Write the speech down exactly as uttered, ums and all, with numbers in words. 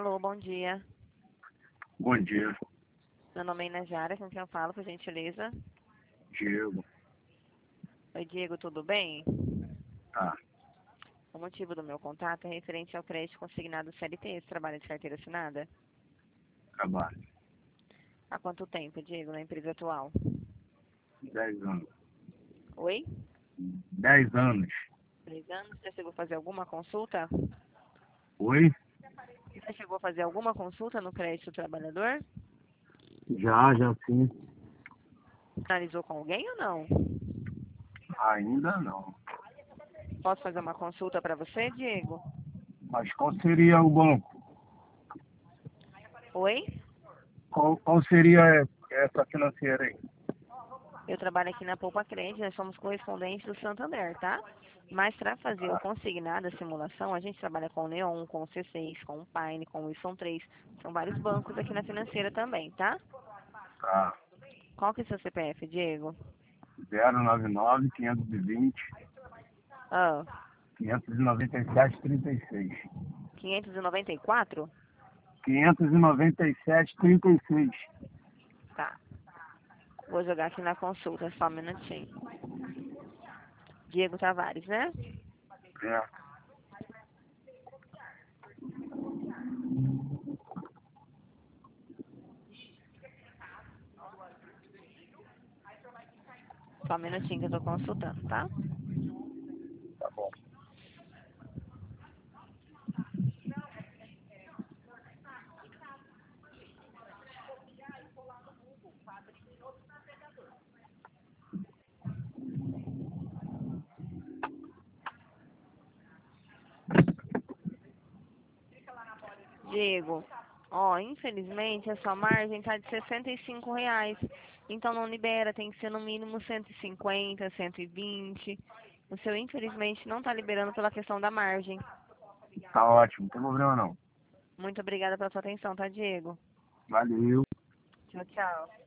Alô, bom dia. Bom dia, Meu nome é Inajara, com quem eu falo, por gentileza? Diego. Oi, Diego, tudo bem? Ah, O motivo do meu contato é referente ao crédito consignado C L T, esse trabalho de carteira assinada. trabalho. Há quanto tempo, Diego, na empresa atual? Dez anos. Oi? Dez anos. Três anos? Já chegou a fazer alguma consulta? Oi? Já chegou a fazer alguma consulta no crédito do trabalhador? Já, já sim. Finalizou com alguém ou não? Ainda não. Posso fazer uma consulta para você, Diego? Mas qual seria o banco? Oi? Qual, qual seria essa financeira aí? Eu trabalho aqui na Poupa Crédito, nós somos correspondentes do Santander, tá? Mas para fazer o Ah, consignado, a simulação, a gente trabalha com o Neon, com o C seis, com o Pine, com o Wilson três. São vários bancos aqui na financeira também, tá? tá. Qual que é o seu C P F, Diego? zero nove nove, quinhentos e vinte, Ah, quinhentos e noventa e sete, trinta e seis. quinhentos e noventa e quatro? quinhentos e noventa e sete, trinta e seis. Tá. Vou jogar aqui na consulta, só um minutinho. Diego Tavares, né? É. Só um minutinho que eu tô consultando, tá? Tá bom. Diego, ó, infelizmente a sua margem tá de sessenta e cinco reais. Então não libera, tem que ser no mínimo cento e cinquenta, cento e vinte. O seu, infelizmente, não tá liberando pela questão da margem. Tá ótimo, não tem problema não. Muito obrigada pela sua atenção, tá, Diego? Valeu. Tchau, tchau.